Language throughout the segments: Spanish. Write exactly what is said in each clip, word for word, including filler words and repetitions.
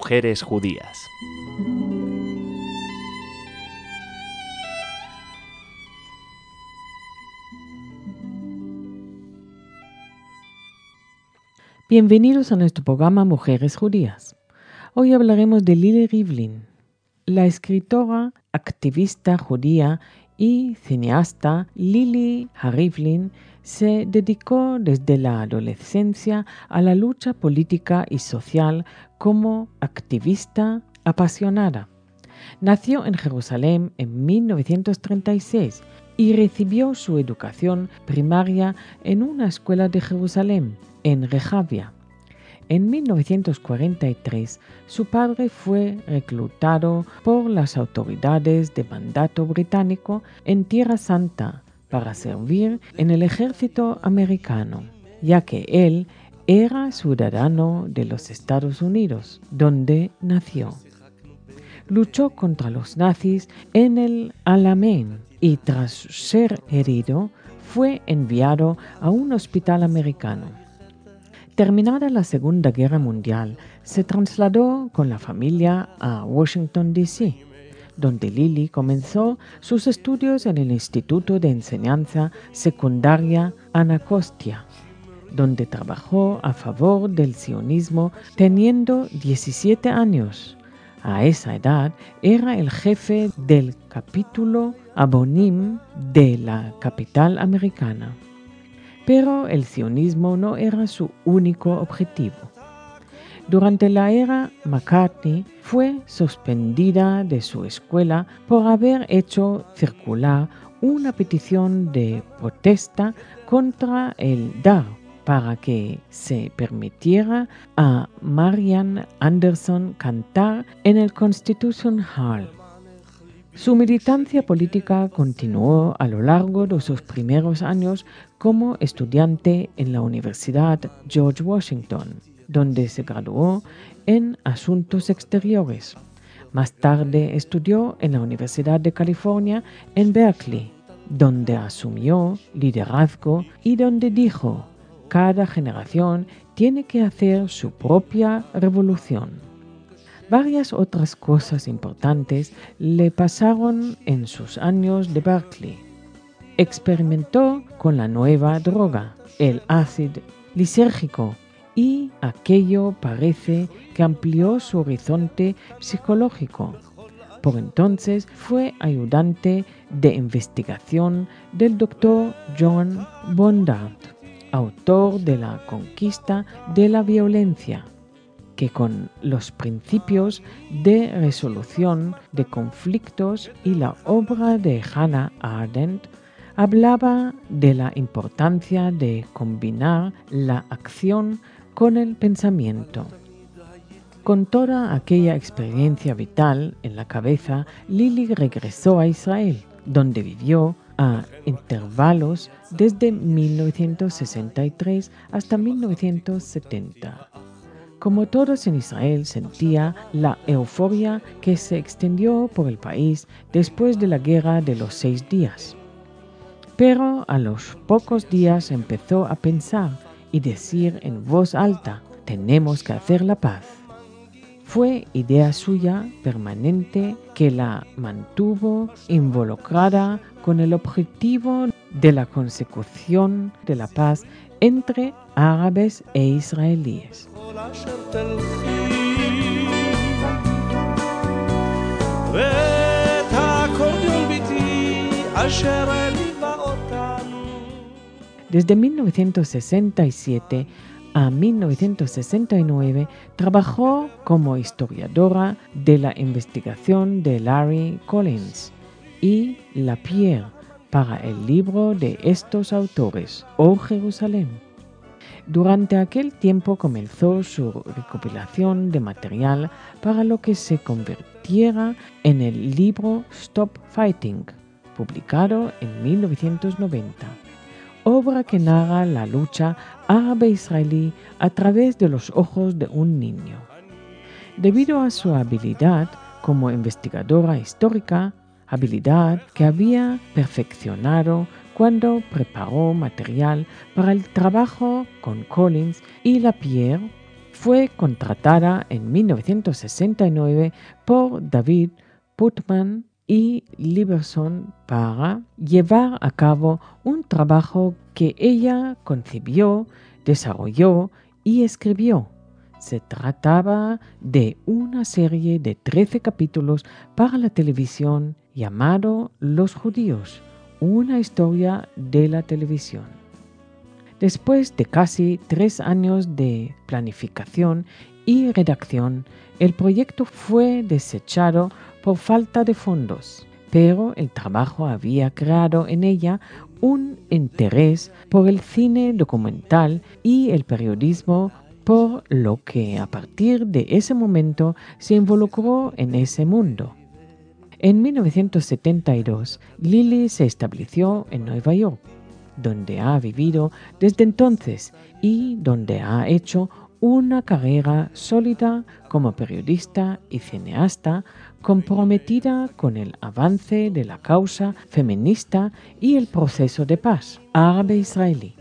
Mujeres Judías. Bienvenidos a nuestro programa Mujeres Judías. Hoy hablaremos de Lili Rivlin, la escritora, activista judía y cineasta Lili Rivlin se dedicó desde la adolescencia a la lucha política y social como activista apasionada. Nació en Jerusalén en mil novecientos treinta y seis y recibió su educación primaria en una escuela de Jerusalén, en Rehavia. En mil novecientos cuarenta y tres, su padre fue reclutado por las autoridades de mandato británico en Tierra Santa para servir en el ejército americano, ya que él era ciudadano de los Estados Unidos, donde nació. Luchó contra los nazis en el Alamein y tras ser herido fue enviado a un hospital americano. Terminada la Segunda Guerra Mundial, se trasladó con la familia a Washington, D C, donde Lili comenzó sus estudios en el Instituto de Enseñanza Secundaria Anacostia, donde trabajó a favor del sionismo teniendo diecisiete años. A esa edad era el jefe del capítulo Abonim de la capital americana. Pero el sionismo no era su único objetivo. Durante la era McCarthy fue suspendida de su escuela por haber hecho circular una petición de protesta contra el D A R para que se permitiera a Marian Anderson cantar en el Constitution Hall. Su militancia política continuó a lo largo de sus primeros años como estudiante en la Universidad George Washington, donde se graduó en Asuntos Exteriores. Más tarde estudió en la Universidad de California en Berkeley, donde asumió liderazgo y donde dijo: cada generación tiene que hacer su propia revolución. Varias otras cosas importantes le pasaron en sus años de Berkeley. Experimentó con la nueva droga, el ácido lisérgico, y aquello parece que amplió su horizonte psicológico. Por entonces fue ayudante de investigación del doctor John Bondard, autor de La conquista de la violencia, que con los principios de resolución de conflictos y la obra de Hannah Arendt hablaba de la importancia de combinar la acción con el pensamiento. Con toda aquella experiencia vital en la cabeza, Lili regresó a Israel, donde vivió a intervalos desde mil novecientos sesenta y tres hasta mil novecientos setenta. Como todos en Israel, sentía la euforia que se extendió por el país después de la Guerra de los Seis Días. Pero a los pocos días empezó a pensar y decir en voz alta: tenemos que hacer la paz. Fue idea suya permanente que la mantuvo involucrada con el objetivo de la consecución de la paz entre árabes e israelíes. Desde mil novecientos sesenta y siete a mil novecientos sesenta y nueve trabajó como historiadora de la investigación de Larry Collins y Lapierre para el libro de estos autores, O Jerusalén. Durante aquel tiempo comenzó su recopilación de material para lo que se convirtiera en el libro Stop Fighting, publicado en mil novecientos noventa, obra que narra la lucha árabe-israelí a través de los ojos de un niño. Debido a su habilidad como investigadora histórica, habilidad que había perfeccionado cuando preparó material para el trabajo con Collins y Lapierre, fue contratada en mil novecientos sesenta y nueve por David Putman y Liberson para llevar a cabo un trabajo que ella concibió, desarrolló y escribió. Se trataba de una serie de trece capítulos para la televisión llamado Los Judíos, una historia de la televisión. Después de casi tres años de planificación y redacción, el proyecto fue desechado por falta de fondos, pero el trabajo había creado en ella un interés por el cine documental y el periodismo, por lo que a partir de ese momento se involucró en ese mundo. En mil novecientos setenta y dos, Lily se estableció en Nueva York, donde ha vivido desde entonces y donde ha hecho una carrera sólida como periodista y cineasta comprometida con el avance de la causa feminista y el proceso de paz árabe-israelí.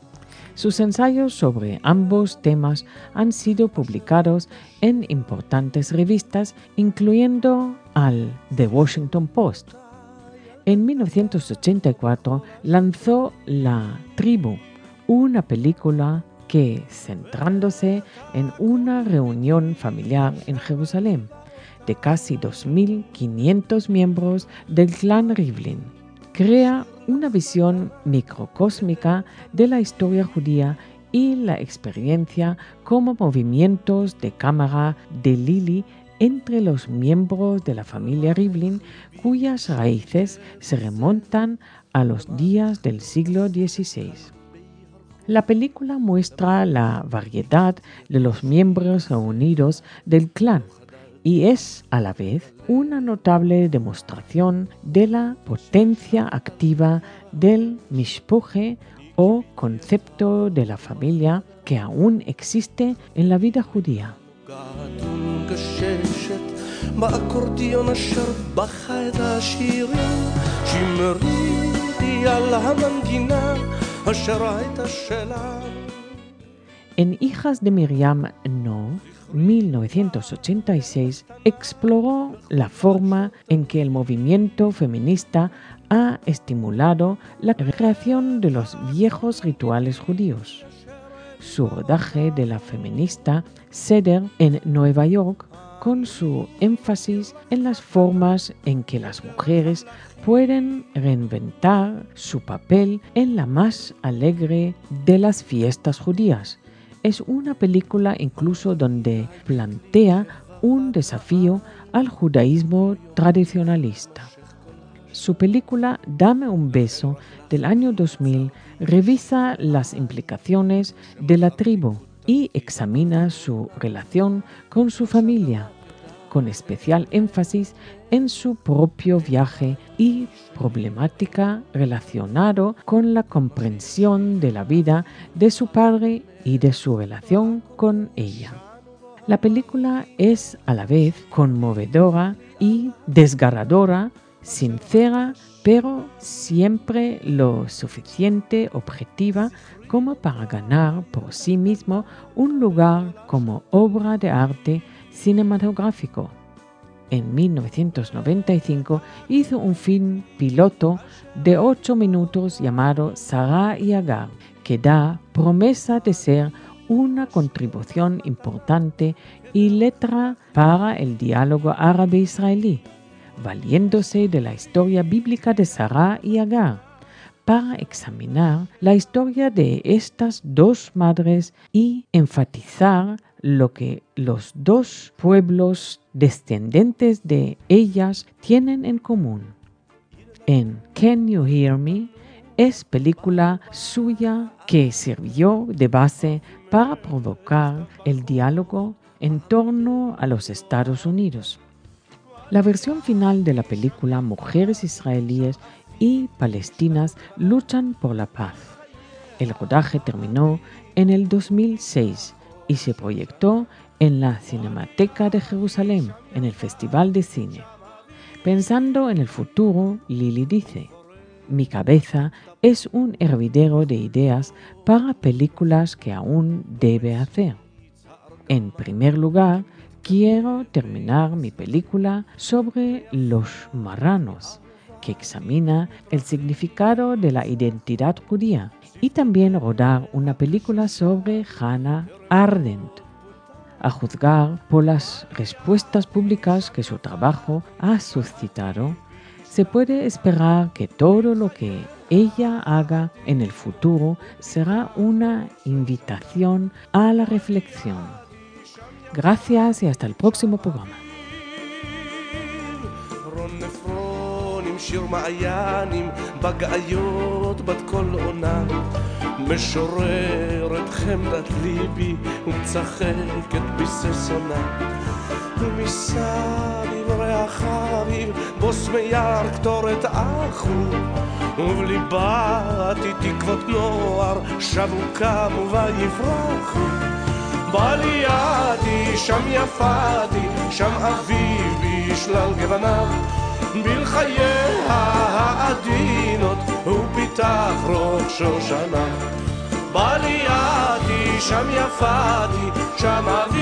Sus ensayos sobre ambos temas han sido publicados en importantes revistas, incluyendo al The Washington Post. En mil novecientos ochenta y cuatro lanzó La Tribu, una película que, centrándose en una reunión familiar en Jerusalén de casi dos mil quinientos miembros del clan Rivlin, crea una visión microcósmica de la historia judía y la experiencia como movimientos de cámara de Lily entre los miembros de la familia Rivlin, cuyas raíces se remontan a los días del siglo dieciséis. La película muestra la variedad de los miembros reunidos del clan y es a la vez una notable demostración de la potencia activa del mishpuche o concepto de la familia que aún existe en la vida judía. En Hijas de Miriam No, mil novecientos ochenta y seis, exploró la forma en que el movimiento feminista ha estimulado la recreación de los viejos rituales judíos. Su rodaje de la feminista Seder en Nueva York, con su énfasis en las formas en que las mujeres pueden reinventar su papel en la más alegre de las fiestas judías. Es una película incluso donde plantea un desafío al judaísmo tradicionalista. Su película Dame un beso del año dos mil revisa las implicaciones de la tribu y examina su relación con su familia, con especial énfasis en su propio viaje y problemática relacionado con la comprensión de la vida de su padre y de su relación con ella. La película es a la vez conmovedora y desgarradora, sincera, pero siempre lo suficiente objetiva como para ganar por sí mismo un lugar como obra de arte cinematográfico. En mil novecientos noventa y cinco hizo un film piloto de ocho minutos llamado Sarah y Agar, que da promesa de ser una contribución importante y letra para el diálogo árabe-israelí, valiéndose de la historia bíblica de Sarah y Agar, para examinar la historia de estas dos madres y enfatizar lo que los dos pueblos descendientes de ellas tienen en común. En Can You Hear Me es película suya que sirvió de base para provocar el diálogo en torno a los Estados Unidos. La versión final de la película Mujeres israelíes y palestinas luchan por la paz. El rodaje terminó en el dos mil seis y se proyectó en la Cinemateca de Jerusalén, en el Festival de Cine. Pensando en el futuro, Lily dice: mi cabeza es un hervidero de ideas para películas que aún debe hacer. En primer lugar, quiero terminar mi película sobre los marranos, que examina el significado de la identidad judía, y también rodar una película sobre Hannah Arendt, a juzgar por las respuestas públicas que su trabajo ha suscitado. Se puede esperar que todo lo que ella haga en el futuro será una invitación a la reflexión. Gracias y hasta el próximo programa. שיר מעיינים בגאיות בת כל עונה משוררת חמדת ליבי ומצחקת בששונה ומסביב ריח אביב בוס מייר קטורת אחו ובליבה עתי תקוות נוער שבו קמו ויברחו בעלייתי שם יפתי שם אביב בשלל גווניו בלחייה העדינות הוא פיתח ראש שושנה בעלייתי שם יפתי שם אביב